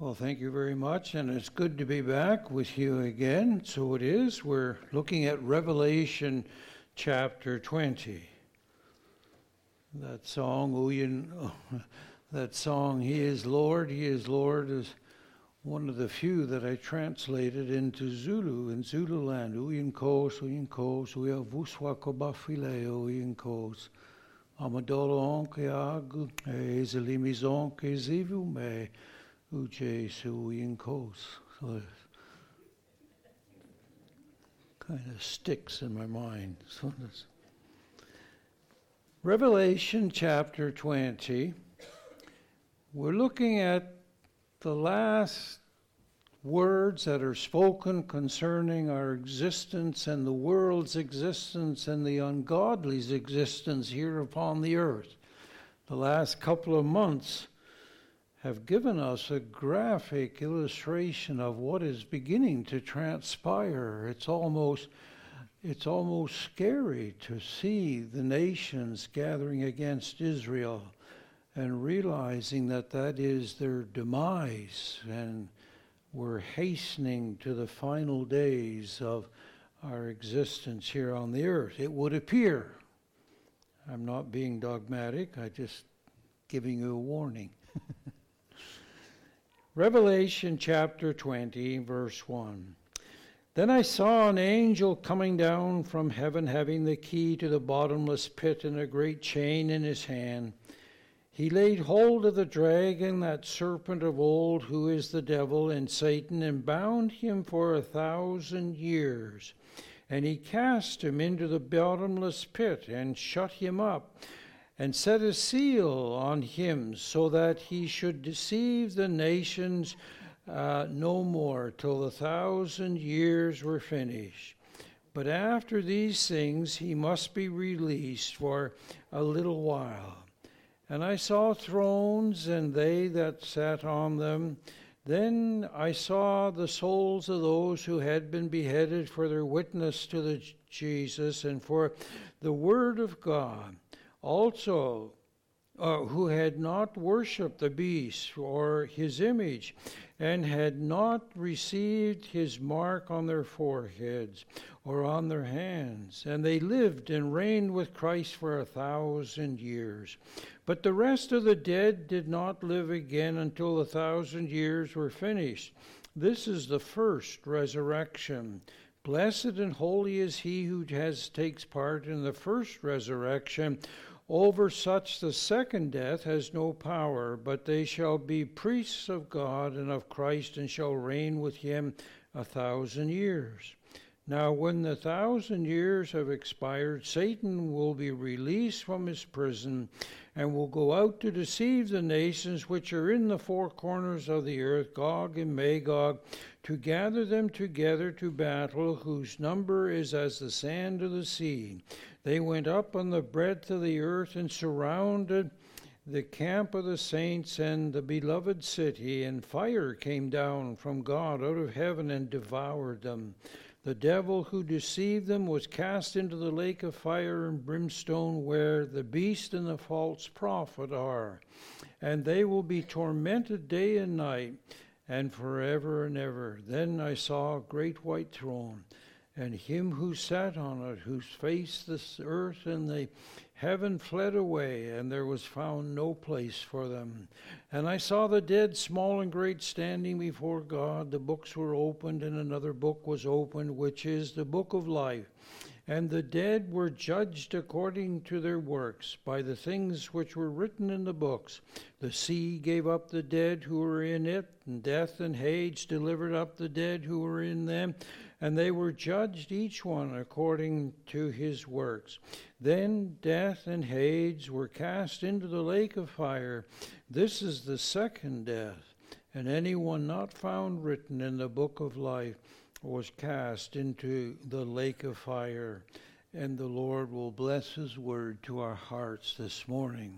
Well, thank you very much, and it's good to be back with you again. So it is. We're looking at Revelation chapter 20. That song, He is Lord, is one of the few that I translated into Zulu, in Zululand. Uyin kos, uya vuswa kobafile, uyin kos. Amadolo onke agu, ezelimizon ke zivu me. Uche Suyin Kos. So it kind of sticks in my mind. So Revelation chapter 20. We're looking at the last words that are spoken concerning our existence and the world's existence and the ungodly's existence here upon the earth. The last couple of months have given us a graphic illustration of what is beginning to transpire. It's almost scary to see the nations gathering against Israel and realizing that that is their demise, and we're hastening to the final days of our existence here on the earth. It would appear. I'm not being dogmatic, I'm just giving you a warning. Revelation chapter 20, verse 1. Then I saw an angel coming down from heaven, having the key to the bottomless pit and a great chain in his hand. He laid hold of the dragon, that serpent of old, who is the devil and Satan, and bound him for 1,000 years. And he cast him into the bottomless pit and shut him up, and set a seal on him, so that he should deceive the nations no more, till the 1,000 years were finished. But after these things he must be released for a little while. And I saw thrones, and they that sat on them. Then I saw the souls of those who had been beheaded for their witness to the Jesus and for the word of God. Also, who had not worshipped the beast or his image, and had not received his mark on their foreheads or on their hands. And they lived and reigned with Christ for 1,000 years. But the rest of the dead did not live again until the 1,000 years were finished. This is the first resurrection. Blessed and holy is he who takes part in the first resurrection. Over such the second death has no power, but they shall be priests of God and of Christ, and shall reign with him 1,000 years. Now when the 1,000 years have expired, Satan will be released from his prison, and will go out to deceive the nations which are in the four corners of the earth, Gog and Magog, to gather them together to battle, whose number is as the sand of the sea. They went up on the breadth of the earth and surrounded the camp of the saints and the beloved city, and fire came down from God out of heaven and devoured them. The devil who deceived them was cast into the lake of fire and brimstone, where the beast and the false prophet are. And they will be tormented day and night, and forever and ever. Then I saw a great white throne, and him who sat on it, whose face the earth and the heaven fled away, and there was found no place for them. And I saw the dead, small and great, standing before God. The books were opened, and another book was opened, which is the book of life. And the dead were judged according to their works, by the things which were written in the books. The sea gave up the dead who were in it, and death and Hades delivered up the dead who were in them, and they were judged each one according to his works. Then death and Hades were cast into the lake of fire. This is the second death, and anyone not found written in the book of life was cast into the lake of fire. And the Lord will bless his word to our hearts this morning.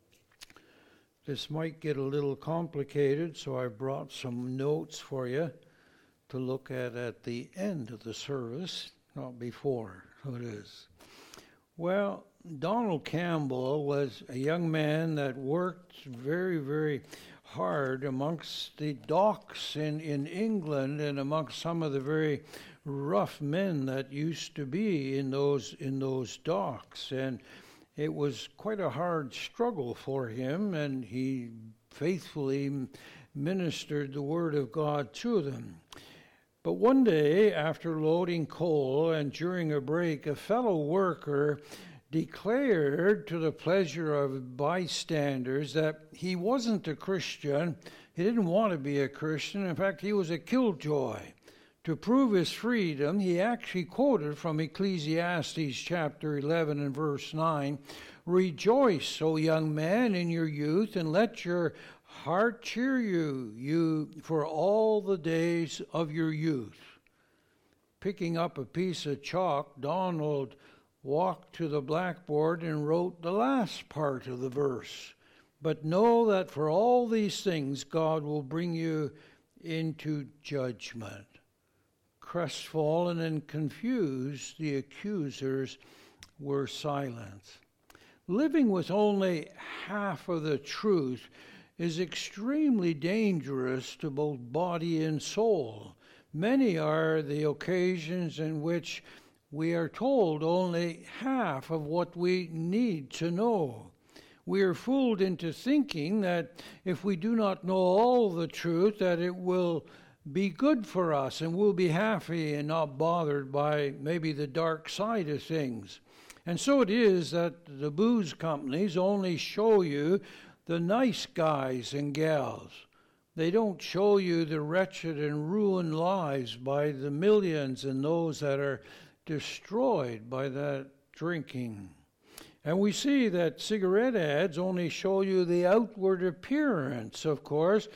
This might get a little complicated, so I brought some notes for you to look at the end of the service, not before. So it is. Well, Donald Campbell was a young man that worked very, very hard amongst the docks in England and amongst some of the very rough men that used to be in those docks. And it was quite a hard struggle for him, and he faithfully ministered the word of God to them. But one day, after loading coal and during a break, a fellow worker declared to the pleasure of bystanders that he wasn't a Christian. He didn't want to be a Christian. In fact, he was a killjoy. To prove his freedom, he actually quoted from Ecclesiastes chapter 11 and verse 9, "Rejoice, O young man, in your youth, and let your heart cheer you for all the days of your youth." Picking up a piece of chalk, Donald walked to the blackboard and wrote the last part of the verse. "But know that for all these things God will bring you into judgment." Crestfallen and confused, the accusers were silent. Living with only half of the truth is extremely dangerous to both body and soul. Many are the occasions in which we are told only half of what we need to know. We are fooled into thinking that if we do not know all the truth, that it will be good for us and we'll be happy and not bothered by maybe the dark side of things. And so it is that the booze companies only show you the nice guys and gals. They don't show you the wretched and ruined lives by the millions and those that are destroyed by that drinking. And we see that cigarette ads only show you the outward appearance, of course,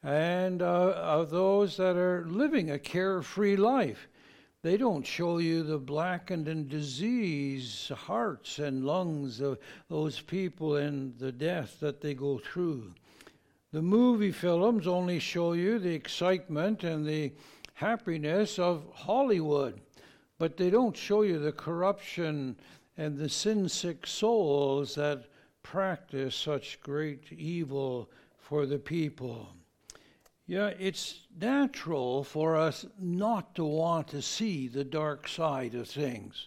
and of those that are living a carefree life. They don't show you the blackened and diseased hearts and lungs of those people and the death that they go through. The movie films only show you the excitement and the happiness of Hollywood, but they don't show you the corruption and the sin-sick souls that practice such great evil for the people. Yeah, it's natural for us not to want to see the dark side of things.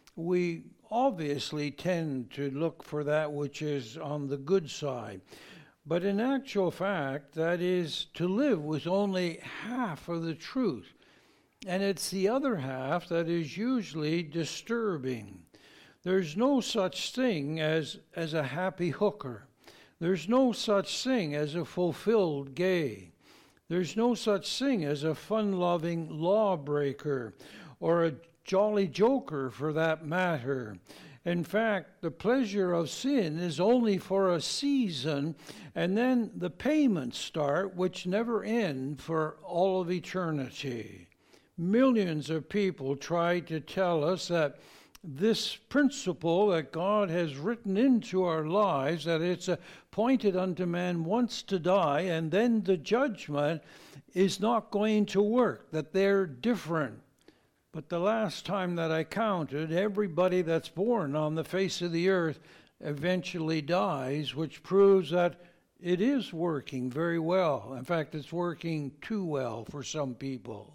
We obviously tend to look for that which is on the good side. But in actual fact, that is to live with only half of the truth. And it's the other half that is usually disturbing. There's no such thing as a happy hooker. There's no such thing as a fulfilled gay. There's no such thing as a fun-loving lawbreaker or a jolly joker for that matter. In fact, the pleasure of sin is only for a season, and then the payments start, which never end for all of eternity. Millions of people try to tell us that this principle that God has written into our lives, that it's appointed unto man once to die, and then the judgment is not going to work, that they're different. But the last time that I counted, everybody that's born on the face of the earth eventually dies, which proves that it is working very well. In fact, it's working too well for some people.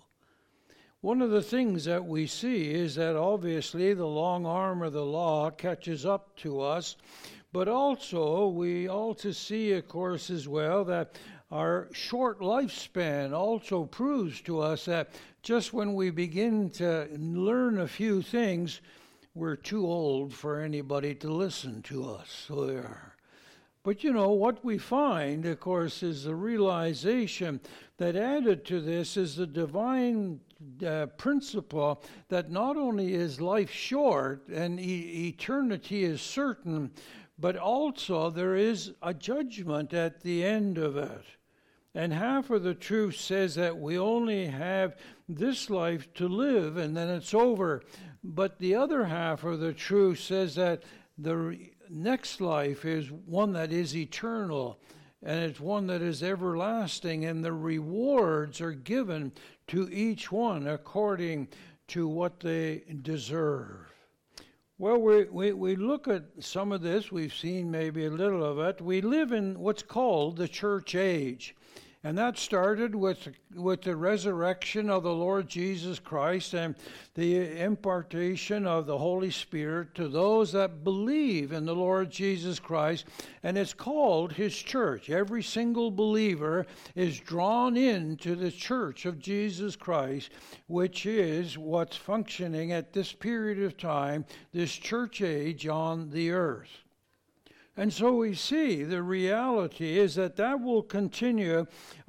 One of the things that we see is that obviously the long arm of the law catches up to us, but also we also see, of course, as well, that our short lifespan also proves to us that just when we begin to learn a few things, we're too old for anybody to listen to us. So there. But you know, what we find, of course, is the realization that added to this is the divine principle that not only is life short and eternity is certain, but also there is a judgment at the end of it. And half of the truth says that we only have this life to live and then it's over. But the other half of the truth says that the next life is one that is eternal and it's one that is everlasting, and the rewards are given to each one according to what they deserve. Well, we look at some of this. We've seen maybe a little of it. We live in what's called the church age. And that started with the resurrection of the Lord Jesus Christ and the impartation of the Holy Spirit to those that believe in the Lord Jesus Christ. And it's called His church. Every single believer is drawn into the church of Jesus Christ, which is what's functioning at this period of time, this church age on the earth. And so we see the reality is that will continue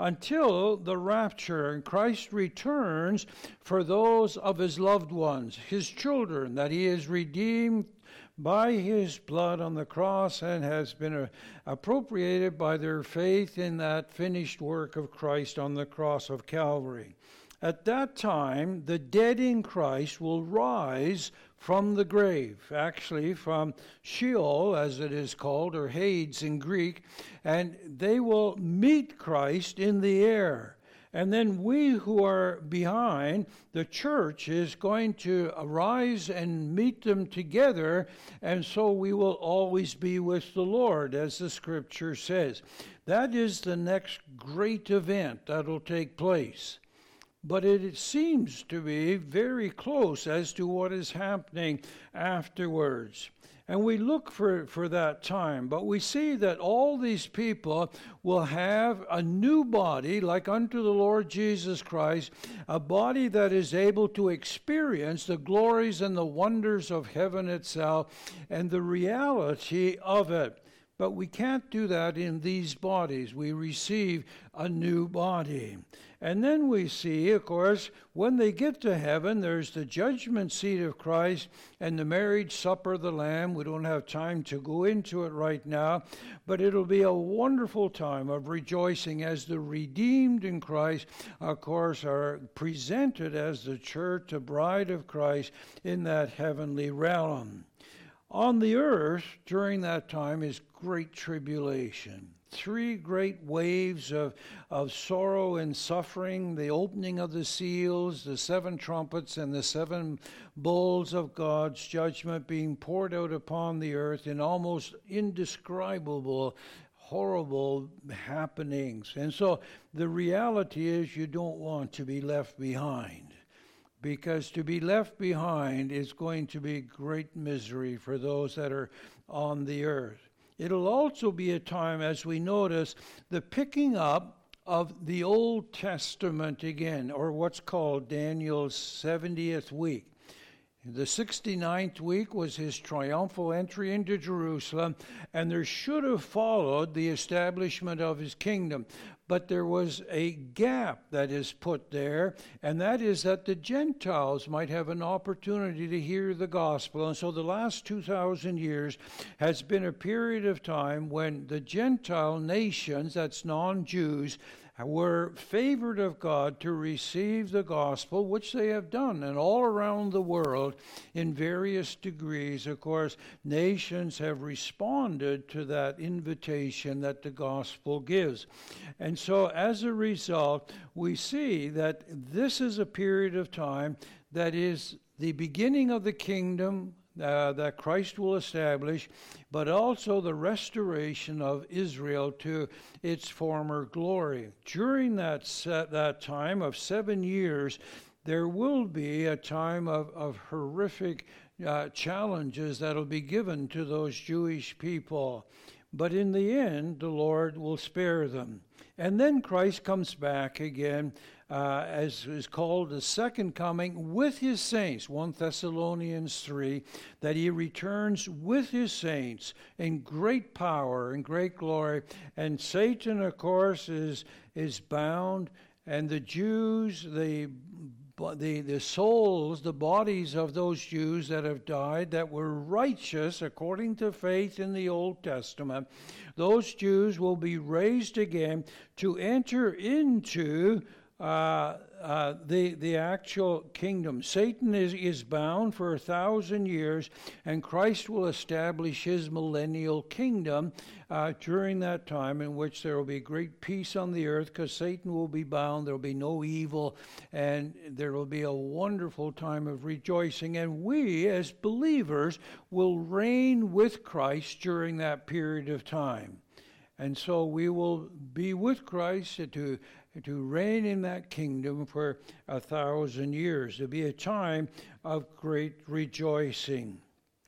until the rapture and Christ returns for those of His loved ones, His children, that He has redeemed by His blood on the cross and has been appropriated by their faith in that finished work of Christ on the cross of Calvary. At that time, the dead in Christ will rise from the grave, actually from Sheol, as it is called, or Hades in Greek, and they will meet Christ in the air. And then we who are behind, the church is going to arise and meet them together, and so we will always be with the Lord, as the Scripture says. That is the next great event that will take place. But it seems to be very close as to what is happening afterwards. And we look for that time, but we see that all these people will have a new body, like unto the Lord Jesus Christ, a body that is able to experience the glories and the wonders of heaven itself and the reality of it. But we can't do that in these bodies. We receive a new body. And then we see, of course, when they get to heaven, there's the judgment seat of Christ and the marriage supper of the Lamb. We don't have time to go into it right now, but it'll be a wonderful time of rejoicing as the redeemed in Christ, of course, are presented as the church, the bride of Christ, in that heavenly realm. On the earth, during that time, is great tribulation. 3 great waves of sorrow and suffering, the opening of the seals, the 7 trumpets, and the 7 bowls of God's judgment being poured out upon the earth in almost indescribable, horrible happenings. And so the reality is you don't want to be left behind, because to be left behind is going to be great misery for those that are on the earth. It'll also be a time, as we notice, the picking up of the Old Testament again, or what's called Daniel's 70th week. The 69th week was his triumphal entry into Jerusalem, and there should have followed the establishment of his kingdom. But there was a gap that is put there, and that is that the Gentiles might have an opportunity to hear the gospel. And so the last 2,000 years has been a period of time when the Gentile nations, that's non-Jews, were favored of God to receive the gospel, which they have done. And all around the world, in various degrees, of course, nations have responded to that invitation that the gospel gives. And so as a result, we see that this is a period of time that is the beginning of the kingdom that Christ will establish, but also the restoration of Israel to its former glory. During that time of 7 years, there will be a time of horrific challenges that will be given to those Jewish people. But in the end, the Lord will spare them. And then Christ comes back again, as is called the second coming, with his saints, 1 Thessalonians 3, that he returns with his saints in great power and great glory. And Satan, of course, is bound, and the Jews, the souls, the bodies of those Jews that have died, that were righteous according to faith in the Old Testament, those Jews will be raised again to enter into the actual kingdom. Satan is bound for 1,000 years, and Christ will establish his millennial kingdom during that time, in which there will be great peace on the earth, because Satan will be bound, there will be no evil, and there will be a wonderful time of rejoicing. And we, as believers, will reign with Christ during that period of time. And so we will be with Christ to reign in that kingdom for 1,000 years. There'll be a time of great rejoicing.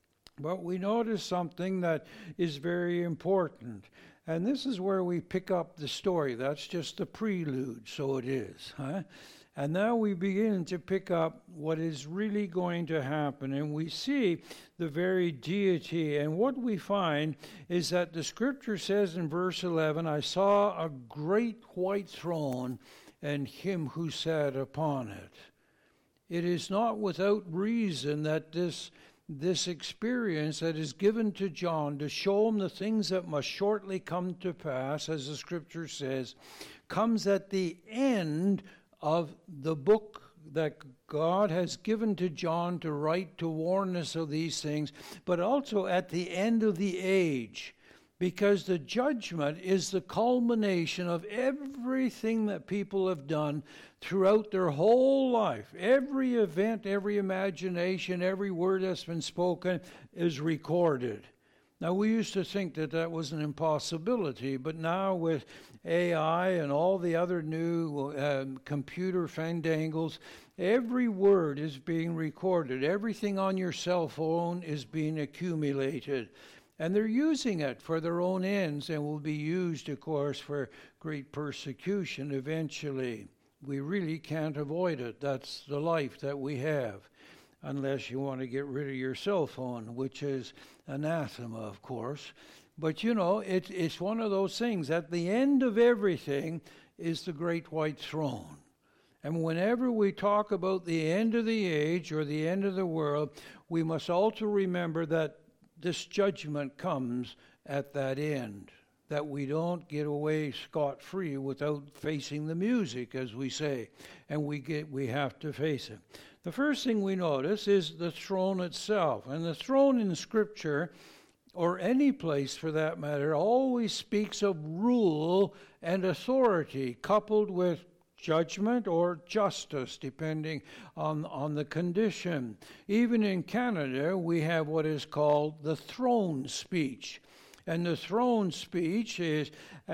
But we notice something that is very important. And this is where we pick up the story. That's just the prelude, so it is. And now we begin to pick up what is really going to happen. And we see the very deity. And what we find is that the scripture says in verse 11, I saw a great white throne and him who sat upon it. It is not without reason that this experience that is given to John to show him the things that must shortly come to pass, as the scripture says, comes at the end of the book that God has given to John to write to warn us of these things, but also at the end of the age, because the judgment is the culmination of everything that people have done throughout their whole life. Every event, every imagination, every word that's been spoken is recorded. Now, we used to think that was an impossibility, but now with AI and all the other new computer fandangles, every word is being recorded. Everything on your cell phone is being accumulated. And they're using it for their own ends, and will be used, of course, for great persecution eventually. We really can't avoid it. That's the life that we have, unless you want to get rid of your cell phone, which is anathema, of course. But, you know, it's one of those things. At the end of everything is the great white throne. And whenever we talk about the end of the age or the end of the world, we must also remember that this judgment comes at that end, that we don't get away scot-free without facing the music, as we say, and we have to face it. The first thing we notice is the throne itself. And the throne in Scripture, or any place for that matter, always speaks of rule and authority, coupled with judgment or justice, depending on the condition. Even in Canada, we have what is called the throne speech. And the throne speech is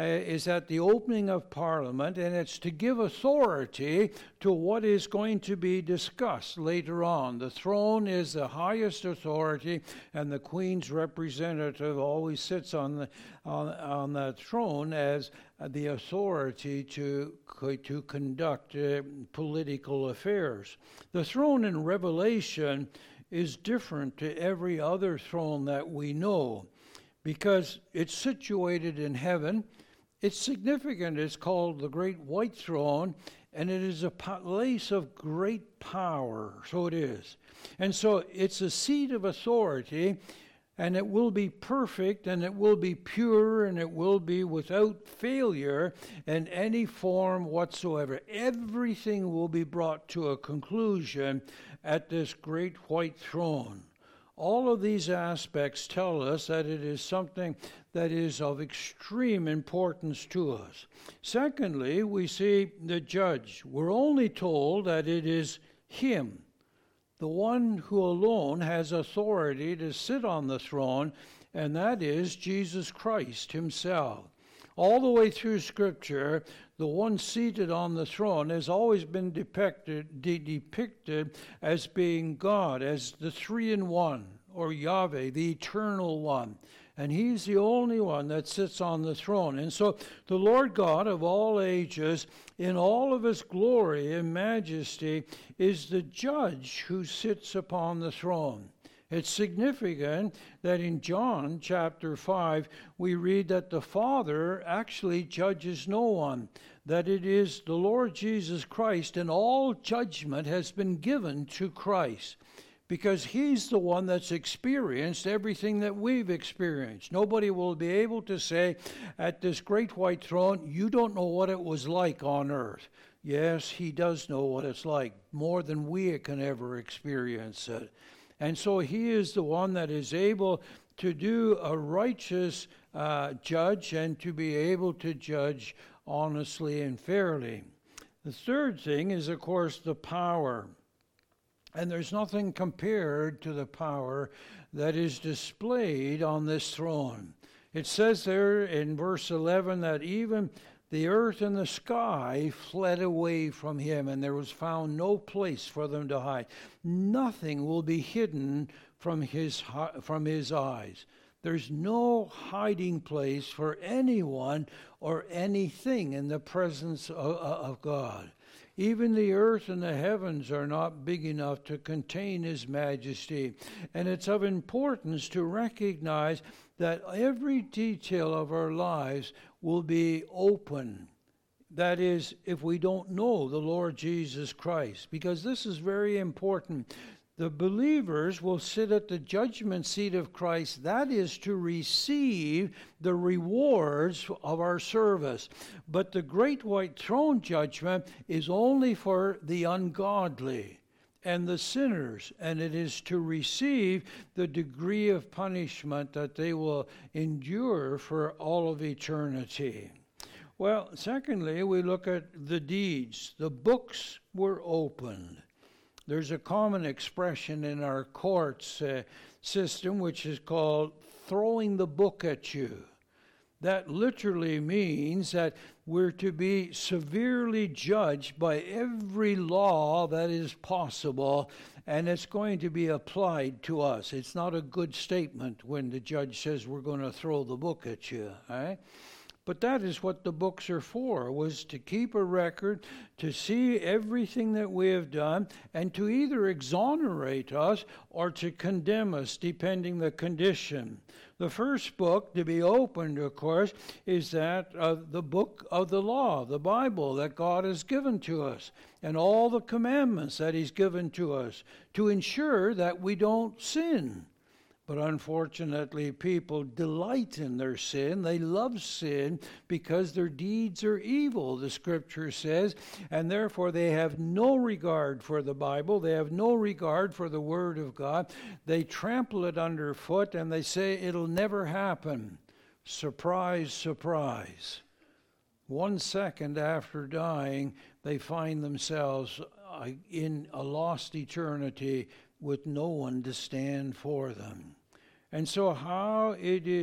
at the opening of Parliament, and it's to give authority to what is going to be discussed later on. The throne is the highest authority, and the Queen's representative always sits on that throne as the authority to conduct political affairs. The throne in Revelation is different to every other throne that we know, because it's situated in heaven. It's significant. It's called the Great White Throne, and it is a place of great power. So it is. And so it's a seat of authority, and it will be perfect, and it will be pure, and it will be without failure in any form whatsoever. Everything will be brought to a conclusion at this great white throne. All of these aspects tell us that it is something that is of extreme importance to us. Secondly, we see the judge. We're only told that it is him, the one who alone has authority to sit on the throne, and that is Jesus Christ himself. All the way through Scripture, the one seated on the throne has always been depicted as being God, as the three-in-one, or Yahweh, the eternal one. And he's the only one that sits on the throne. And so the Lord God of all ages, in all of his glory and majesty, is the judge who sits upon the throne. It's significant that in John chapter 5, we read that the Father actually judges no one, that it is the Lord Jesus Christ, and all judgment has been given to Christ, because he's the one that's experienced everything that we've experienced. Nobody will be able to say at this great white throne, you don't know what it was like on earth. Yes, he does know what it's like, more than we can ever experience it. And so he is the one that is able to do a righteous judge and to be able to judge honestly and fairly. The third thing is, of course, the power. And there's nothing compared to the power that is displayed on this throne. It says there in verse 11 that even the earth and the sky fled away from him, and there was found no place for them to hide. Nothing will be hidden from his eyes. There's no hiding place for anyone or anything in the presence of God. Even the earth and the heavens are not big enough to contain his majesty. And it's of importance to recognize that every detail of our lives will be open. That is, if we don't know the Lord Jesus Christ, because this is very important. The believers will sit at the judgment seat of Christ. That is to receive the rewards of our service. But the great white throne judgment is only for the ungodly and the sinners, and it is to receive the degree of punishment that they will endure for all of eternity. Well, secondly, we look at the deeds. The books were opened. There's a common expression in our courts system which is called throwing the book at you. That literally means that we're to be severely judged by every law that is possible, and it's going to be applied to us. It's not a good statement when the judge says we're going to throw the book at you, right? But that is what the books are for, was to keep a record, to see everything that we have done, and to either exonerate us or to condemn us, depending the condition. The first book to be opened, of course, is that of the book of the law, the Bible that God has given to us, and all the commandments that he's given to us to ensure that we don't sin. But unfortunately, people delight in their sin. They love sin because their deeds are evil, the Scripture says, and therefore they have no regard for the Bible. They have no regard for the Word of God. They trample it underfoot and they say it'll never happen. Surprise, surprise. 1 second after dying, they find themselves in a lost eternity with no one to stand for them. And so how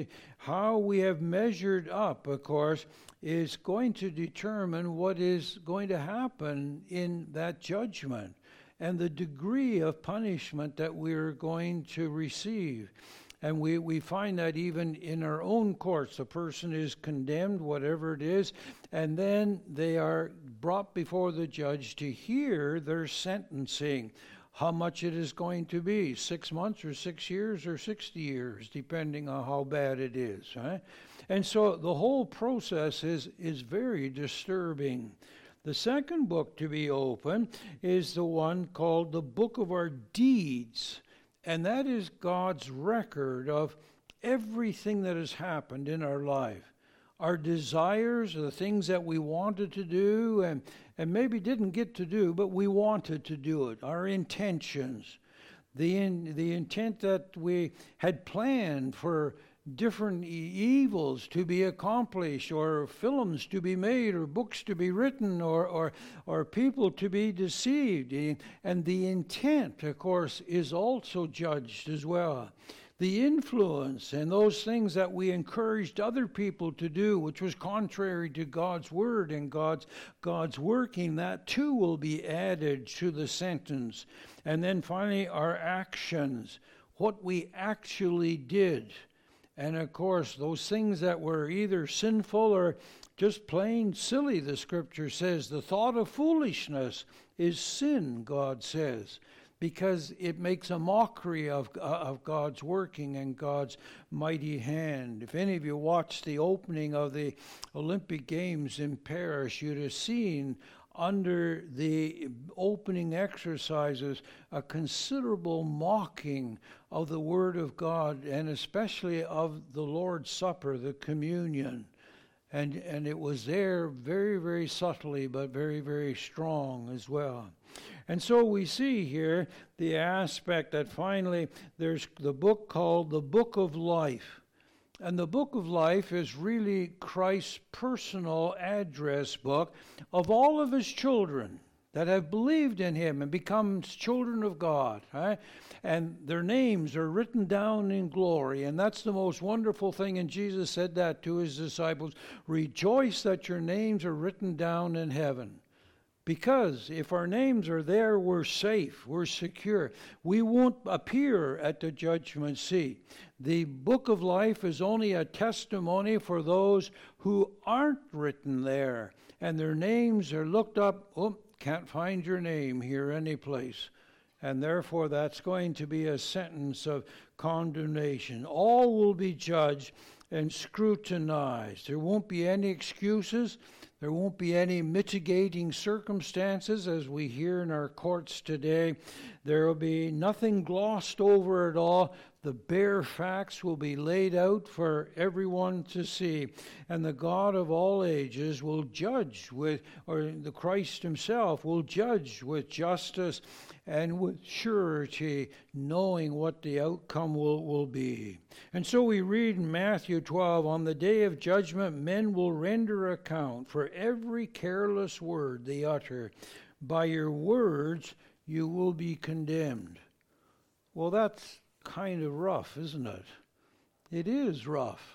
we have measured up, of course, is going to determine what is going to happen in that judgment and the degree of punishment that we're going to receive. And we find that even in our own courts, a person is condemned, whatever it is, and then they are brought before the judge to hear their sentencing. How much it is going to be, 6 months or 6 years or 60 years, depending on how bad it is. Right? And so the whole process is very disturbing. The second book to be opened is the one called the Book of Our Deeds. And that is God's record of everything that has happened in our life. Our desires, the things that we wanted to do and maybe didn't get to do, but we wanted to do it. Our intentions, the intent that we had planned for different evils to be accomplished, or films to be made, or books to be written, or people to be deceived. And the intent, of course, is also judged as well. The influence and those things that we encouraged other people to do, which was contrary to God's word and God's working, that too will be added to the sentence. And then finally, our actions, what we actually did. And of course, those things that were either sinful or just plain silly, the Scripture says. The thought of foolishness is sin, God says, because it makes a mockery of God's working and God's mighty hand. If any of you watched the opening of the Olympic Games in Paris, you'd have seen under the opening exercises a considerable mocking of the Word of God, and especially of the Lord's Supper, the communion. And it was there very, very subtly, but very, very strong as well. And so we see here the aspect that finally there's the book called the Book of Life. And the Book of Life is really Christ's personal address book of all of his children that have believed in him and become children of God. Right? And their names are written down in glory. And that's the most wonderful thing. And Jesus said that to his disciples. Rejoice that your names are written down in heaven. Because if our names are there, we're safe, we're secure. We won't appear at the judgment seat. The book of life is only a testimony for those who aren't written there. And their names are looked up. Oh, can't find your name here anyplace. And therefore that's going to be a sentence of condemnation. All will be judged and scrutinized. There won't be any excuses. There won't be any mitigating circumstances as we hear in our courts today. There will be nothing glossed over at all. The bare facts will be laid out for everyone to see. And the God of all ages will judge with, or the Christ himself will judge with justice and with surety, knowing what the outcome will be. And so we read in Matthew 12, on the day of judgment, men will render account for every careless word they utter. By your words you will be condemned. Well, that's kind of rough, isn't it? It is rough,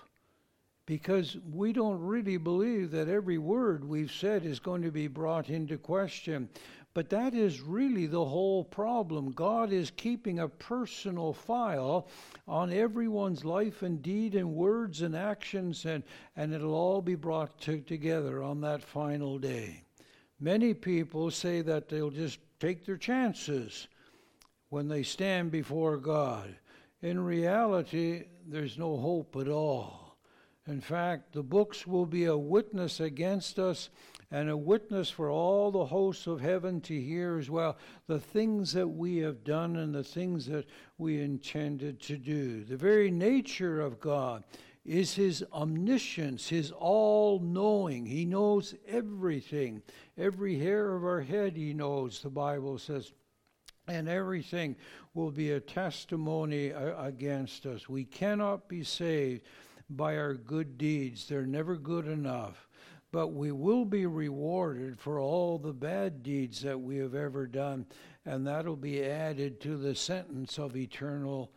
because we don't really believe that every word we've said is going to be brought into question. But that is really the whole problem. God is keeping a personal file on everyone's life and deed and words and actions, and it'll all be brought together on that final day. Many people say that they'll just take their chances when they stand before God. In reality, there's no hope at all. In fact, the books will be a witness against us and a witness for all the hosts of heaven to hear as well, the things that we have done and the things that we intended to do. The very nature of God is his omniscience, his all-knowing. He knows everything. Every hair of our head he knows, the Bible says. And everything will be a testimony against us. We cannot be saved by our good deeds. They're never good enough. But we will be rewarded for all the bad deeds that we have ever done, and that'll be added to the sentence of eternal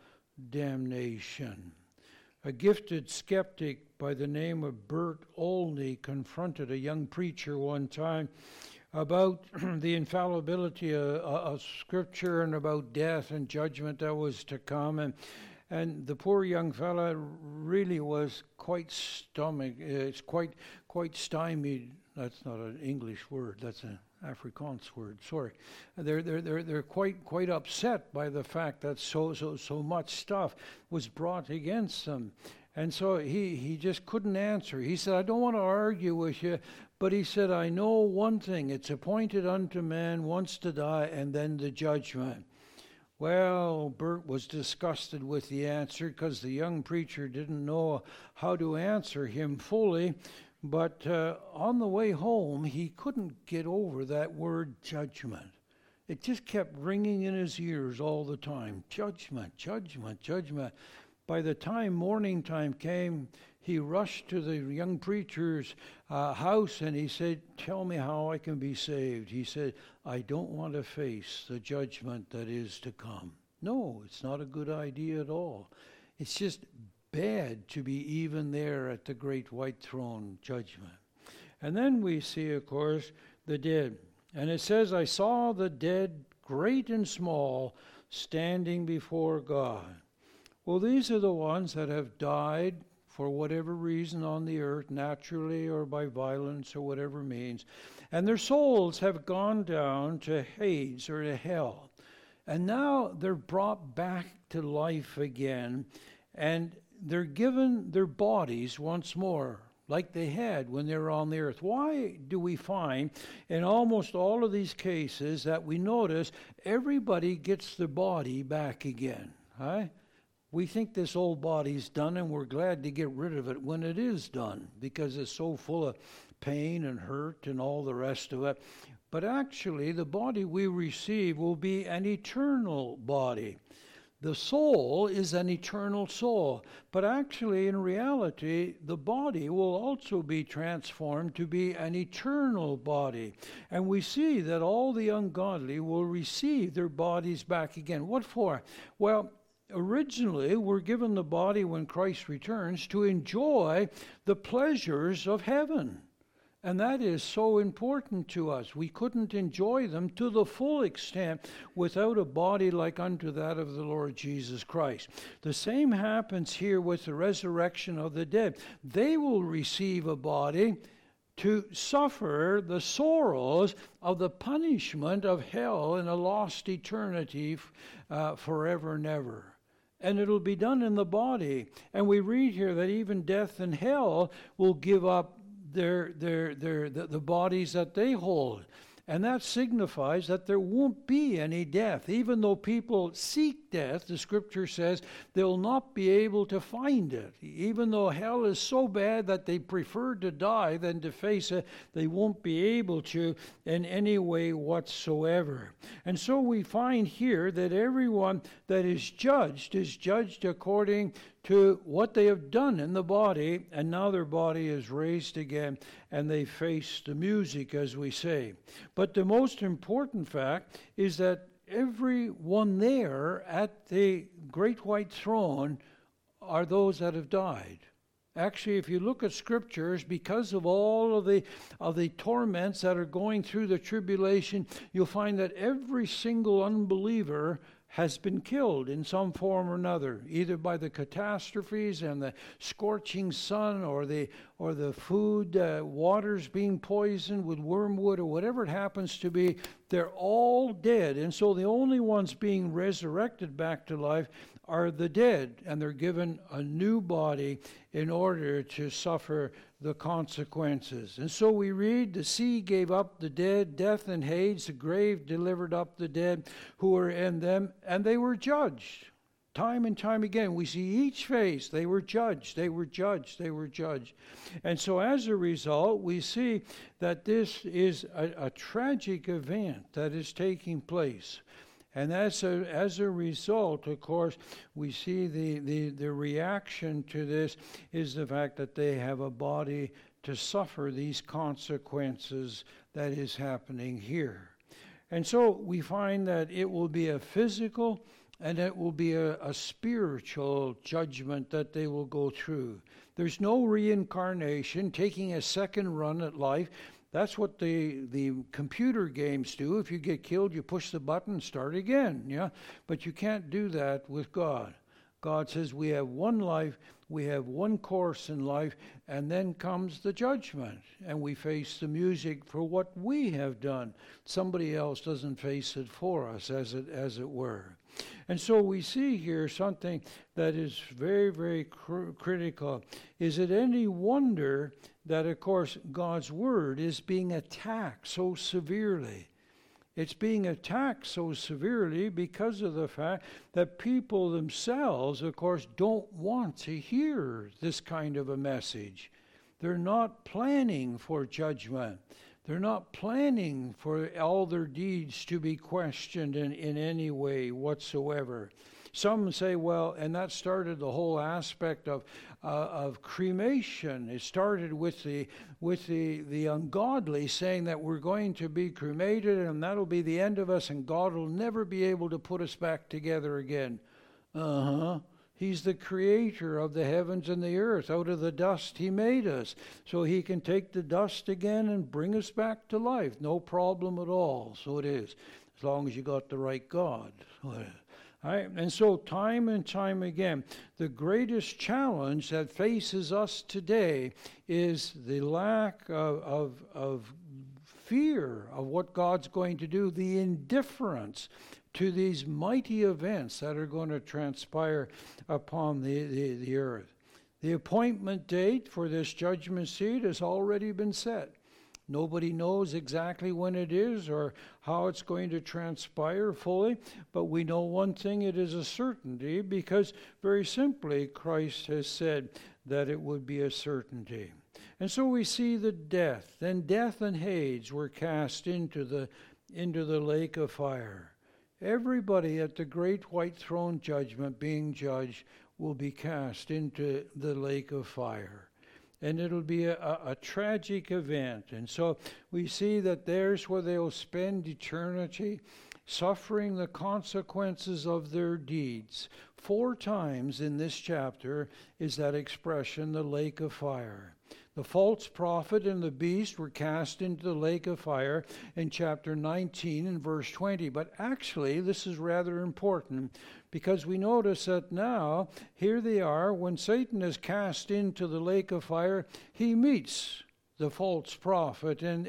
damnation. A gifted skeptic by the name of Bert Olney confronted a young preacher one time about the infallibility of Scripture and about death and judgment that was to come. And the poor young fella really was quite quite stymied. That's not an English word. That's an Afrikaans word. Sorry. They're quite upset by the fact that so much stuff was brought against them. And so he just couldn't answer. He said, I don't want to argue with you, but he said, I know one thing. It's appointed unto man once to die, and then the judgment. Well, Bert was disgusted with the answer because the young preacher didn't know how to answer him fully. But on the way home, he couldn't get over that word judgment. It just kept ringing in his ears all the time. Judgment, judgment, judgment. By the time morning time came, he rushed to the young preacher's house and he said, tell me how I can be saved. He said, I don't want to face the judgment that is to come. No, it's not a good idea at all. It's just bad to be even there at the great white throne judgment. And then we see, of course, the dead. And it says, I saw the dead, great and small, standing before God. Well, these are the ones that have died for whatever reason on the earth, naturally or by violence or whatever means. And their souls have gone down to Hades or to hell. And now they're brought back to life again, and they're given their bodies once more, like they had when they were on the earth. Why do we find in almost all of these cases that we notice everybody gets their body back again? Right? we think this old body's done, and we're glad to get rid of it when it is done, because it's so full of pain and hurt and all the rest of it. But actually, the body we receive will be an eternal body. The soul is an eternal soul. But actually, in reality, the body will also be transformed to be an eternal body. And we see that all the ungodly will receive their bodies back again. What for? Well, originally, we're given the body when Christ returns to enjoy the pleasures of heaven. And that is so important to us. We couldn't enjoy them to the full extent without a body like unto that of the Lord Jesus Christ. The same happens here with the resurrection of the dead. They will receive a body to suffer the sorrows of the punishment of hell in a lost eternity forever and ever. And it'll be done in the body. And we read here that even death and hell will give up the bodies that they hold. And that signifies that there won't be any death. Even though people seek death, the scripture says they'll not be able to find it. Even though hell is so bad that they prefer to die than to face it, they won't be able to in any way whatsoever. And so we find here that everyone that is judged according to what they have done in the body, and now their body is raised again, and they face the music, as we say. But the most important fact is that everyone there at the great white throne are those that have died. Actually, if you look at scriptures, because of all of the torments that are going through the tribulation, you'll find that every single unbeliever has been killed in some form or another, either by the catastrophes and the scorching sun, or the food, waters being poisoned with wormwood, or whatever it happens to be. They're all dead. And so the only ones being resurrected back to life are the dead, and they're given a new body in order to suffer the consequences. And so we read, the sea gave up the dead, death and Hades, the grave delivered up the dead who were in them, and they were judged. Time and time again, we see each phase, they were judged, they were judged, they were judged. And so as a result, we see that this is a tragic event that is taking place. And as a result, of course, we see the reaction to this is the fact that they have a body to suffer these consequences that is happening here. And so we find that it will be a physical and it will be a spiritual judgment that they will go through. There's no reincarnation, taking a second run at life. That's what the computer games do. If you get killed, you push the button, start again. Yeah, but you can't do that with God. God says we have one life, we have one course in life, and then comes the judgment, and we face the music for what we have done. Somebody else doesn't face it for us, as it were. And so we see here something that is very, very critical. Is it any wonder that, of course, God's Word is being attacked so severely? It's being attacked so severely because of the fact that people themselves, of course, don't want to hear this kind of a message. They're not planning for judgment. They're not planning for all their deeds to be questioned in any way whatsoever. Some say, well, and that started the whole aspect of cremation. It started with the ungodly saying that we're going to be cremated and that'll be the end of us and God will never be able to put us back together again. He's the creator of the heavens and the earth. Out of the dust he made us. So he can take the dust again and bring us back to life. No problem at all. So it is. As long as you got the right God. Right? And so time and time again, the greatest challenge that faces us today is the lack of fear of what God's going to do, the indifference to these mighty events that are going to transpire upon the earth. The appointment date for this judgment seat has already been set. Nobody knows exactly when it is or how it's going to transpire fully, but we know one thing, it is a certainty, because very simply Christ has said that it would be a certainty. And so we see that death and Hades were cast into the lake of fire. Everybody at the great white throne judgment being judged will be cast into the lake of fire. And it'll be a tragic event. And so we see that there's where they'll spend eternity suffering the consequences of their deeds. 4 times in this chapter is that expression, the lake of fire. The false prophet and the beast were cast into the lake of fire in chapter 19 and verse 20. But actually, this is rather important, because we notice that now, here they are, when Satan is cast into the lake of fire, he meets the false prophet and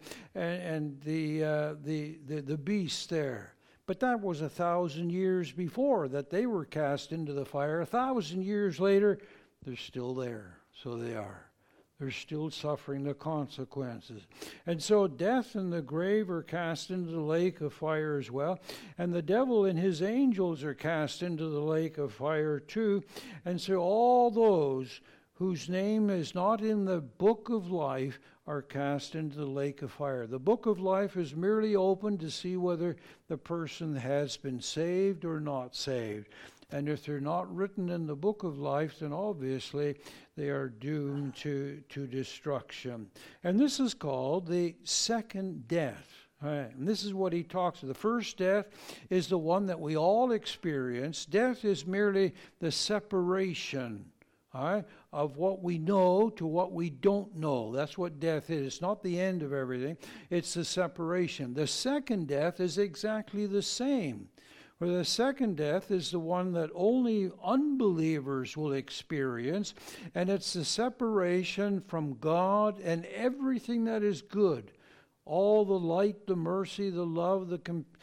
the beast there. But that was 1,000 years before that they were cast into the fire. 1,000 years later, they're still there. So they are. They're still suffering the consequences. And so death and the grave are cast into the lake of fire as well. And the devil and his angels are cast into the lake of fire too. And so all those whose name is not in the book of life are cast into the lake of fire. The book of life is merely open to see whether the person has been saved or not saved. And if they're not written in the book of life, then obviously they are doomed to destruction. And this is called the second death. Right. And this is what he talks about. The first death is the one that we all experience. Death is merely the separation, all right, of what we know to what we don't know. That's what death is. It's not the end of everything. It's the separation. The second death is exactly the same. Where the second death is the one that only unbelievers will experience, and it's the separation from God and everything that is good. All the light, the mercy, the love, the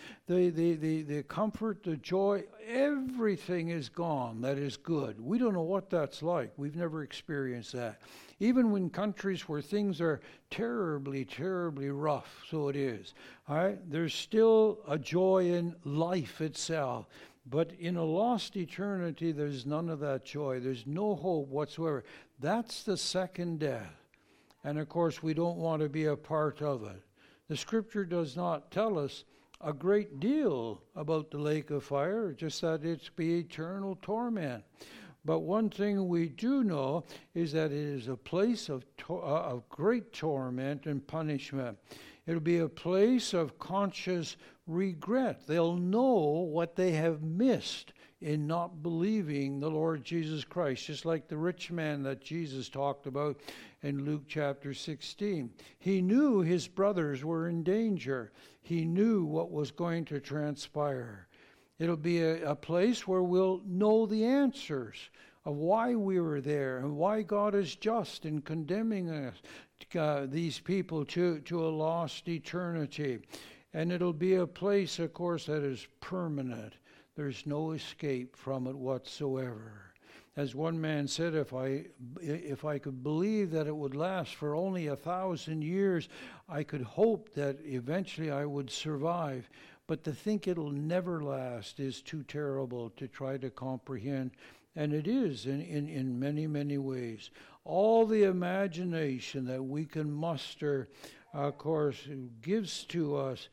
comfort, the joy, everything is gone that is good. We don't know what that's like. We've never experienced that. Even in countries where things are terribly, terribly rough, so it is. All right? There's still a joy in life itself. But in a lost eternity, there's none of that joy. There's no hope whatsoever. That's the second death. And of course, we don't want to be a part of it. The Scripture does not tell us a great deal about the lake of fire, just that it's be eternal torment. But one thing we do know is that it is a place of great torment and punishment. It'll be a place of conscious regret. They'll know what they have missed in not believing the Lord Jesus Christ, just like the rich man that Jesus talked about in Luke chapter 16. He knew his brothers were in danger. He knew what was going to transpire. It'll be a place where we'll know the answers of why we were there and why God is just in condemning us, these people to a lost eternity. And it'll be a place, of course, that is permanent. There's no escape from it whatsoever. As one man said, if I could believe that it would last for only 1,000 years, I could hope that eventually I would survive. But to think it'll never last is too terrible to try to comprehend. And it is in many, many ways. All the imagination that we can muster, of course, gives to us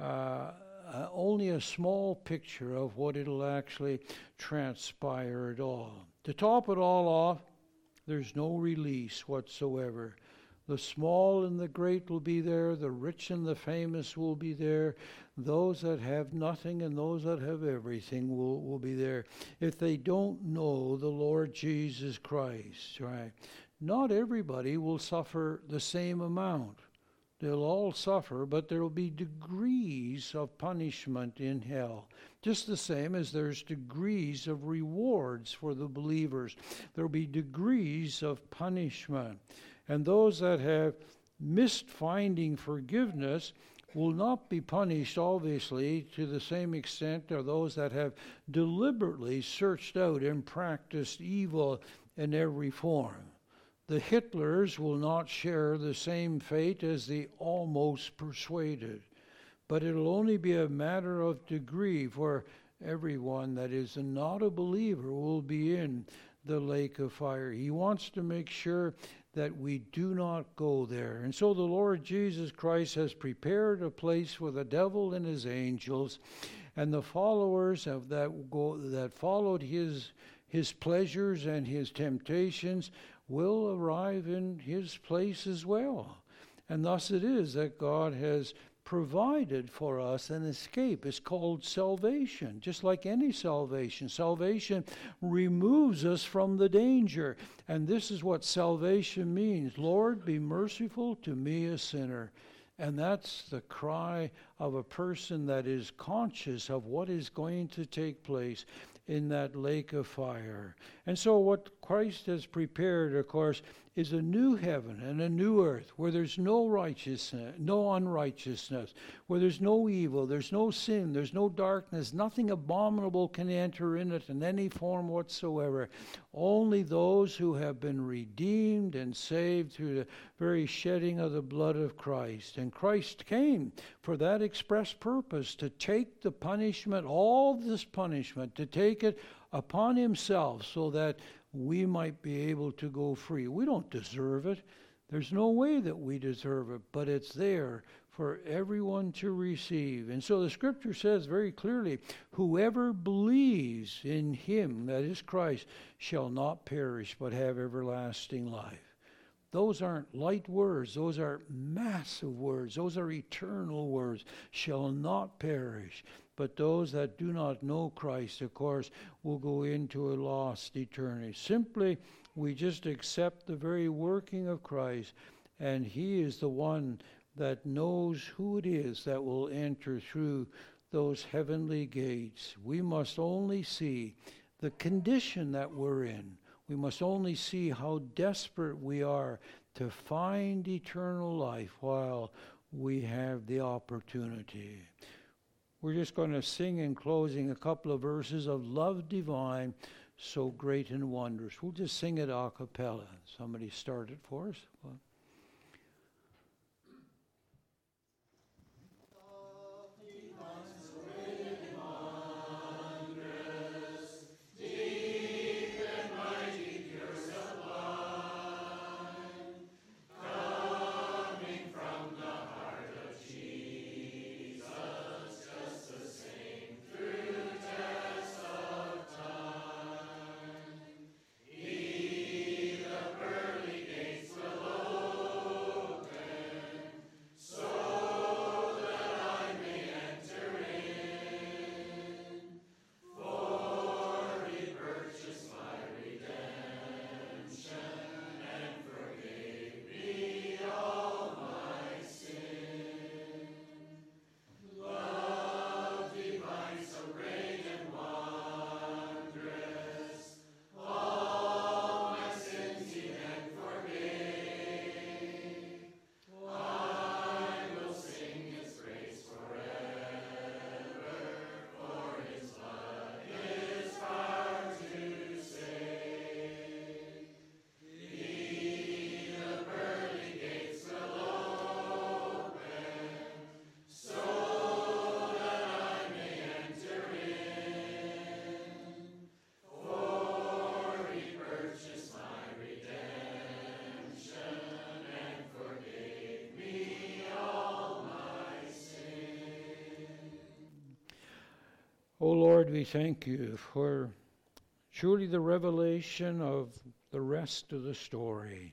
only a small picture of what it'll actually transpire at all. To top it all off, there's no release whatsoever. The small and the great will be there. The rich and the famous will be there. Those that have nothing and those that have everything will be there. If they don't know the Lord Jesus Christ, right? Not everybody will suffer the same amount. They'll all suffer, but there will be degrees of punishment in hell. Just the same as there's degrees of rewards for the believers. There will be degrees of punishment. And those that have missed finding forgiveness will not be punished, obviously, to the same extent as those that have deliberately searched out and practiced evil in every form. The Hitlers will not share the same fate as the almost persuaded, but it'll only be a matter of degree, for everyone that is not a believer will be in the lake of fire. He wants to make sure that we do not go there. And so the Lord Jesus Christ has prepared a place for the devil and his angels, and the followers of that followed his pleasures and his temptations will arrive in his place as well. And thus it is that God has provided for us an escape. It's called salvation, just like any salvation. Salvation removes us from the danger. And this is what salvation means. Lord, be merciful to me, a sinner. And that's the cry of a person that is conscious of what is going to take place in that lake of fire. And so what Christ has prepared, of course, is a new heaven and a new earth where there's no righteousness, no unrighteousness, where there's no evil, there's no sin, there's no darkness, nothing abominable can enter in it in any form whatsoever. Only those who have been redeemed and saved through the very shedding of the blood of Christ. And Christ came for that express purpose, to take the punishment, all this punishment, to take it upon himself so that we might be able to go free. We don't deserve it. There's no way that we deserve it, but it's there for everyone to receive. And so the scripture says very clearly, whoever believes in him, that is Christ, shall not perish but have everlasting life. Those aren't light words. Those are massive words. Those are eternal words. Shall not perish. But those that do not know Christ, of course, will go into a lost eternity. Simply, we just accept the very working of Christ, and he is the one that knows who it is that will enter through those heavenly gates. We must only see the condition that we're in. We must only see how desperate we are to find eternal life while we have the opportunity. We're just going to sing in closing a couple of verses of Love Divine, So Great and Wondrous. We'll just sing it a cappella. Somebody start it for us. Well, O Lord, we thank you for truly the revelation of the rest of the story.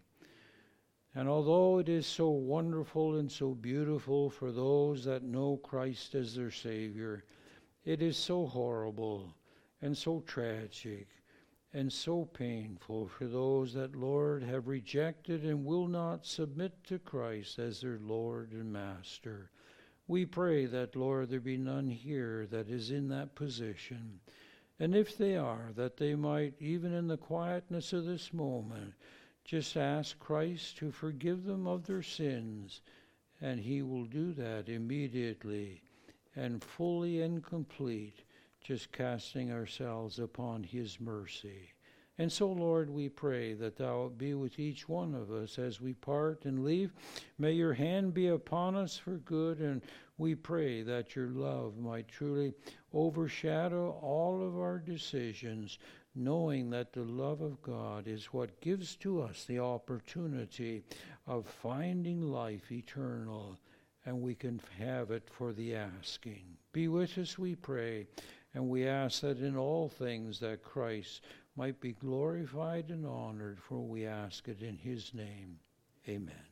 And although it is so wonderful and so beautiful for those that know Christ as their Savior, it is so horrible and so tragic and so painful for those that, Lord, have rejected and will not submit to Christ as their Lord and Master. We pray that, Lord, there be none here that is in that position. And if they are, that they might, even in the quietness of this moment, just ask Christ to forgive them of their sins, and he will do that immediately and fully and complete, just casting ourselves upon his mercy. And so, Lord, we pray that thou be with each one of us as we part and leave. May your hand be upon us for good, and we pray that your love might truly overshadow all of our decisions, knowing that the love of God is what gives to us the opportunity of finding life eternal, and we can have it for the asking. Be with us, we pray, and we ask that in all things that Christ might be glorified and honored, for we ask it in his name. Amen.